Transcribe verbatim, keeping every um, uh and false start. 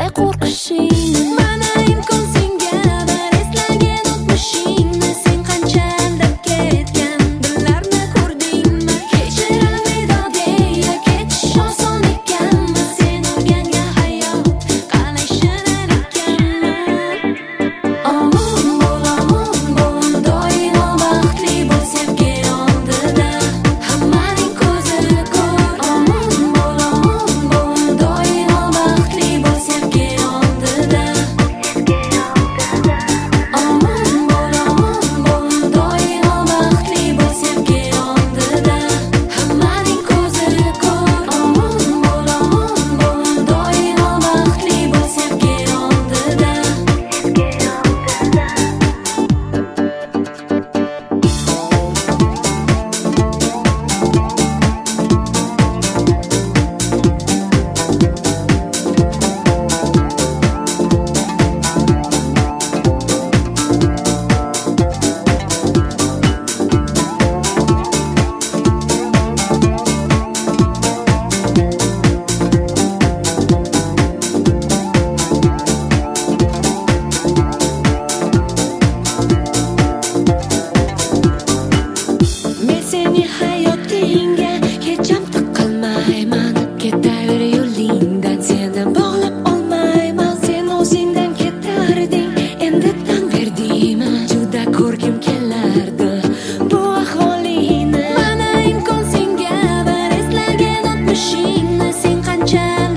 qilmay qo'rqishingni. Mana imkon senga bir eslagan o'tmishingni. Sen qancha aldab ketgan dillarni ko'rdingmi? Kechir alvido deya ketish oson ekanmi? Sen o'rgangan hayot qalay shirin ekanmi? Omon bo'l, omon bo'l, doimo baxtli bo'l sevgi oldida. Hammaning ko'zi ko'r. Omon bo'l, omon bo'l, doimo baxtli bo'l sevgi oldida. Omon bo'l, omon bo'l, doimo baxtli bo'l sevgi oldida. Hammaning ko'zi ko'r. Omon bo'l, omon bo'l, doimo baxtli bo'l sevgi oldida. Men seni hayotingga hecham tiqilmayman. Ketaver yo'lingdan, seni bog'lab olmayman. Sen o'zingdan ketarding, endi tan berdingmi? Juda ko'rgim kelardi bu ahvolingni. Mana imkon senga bir eslagan o'tmishingni. Sen qancha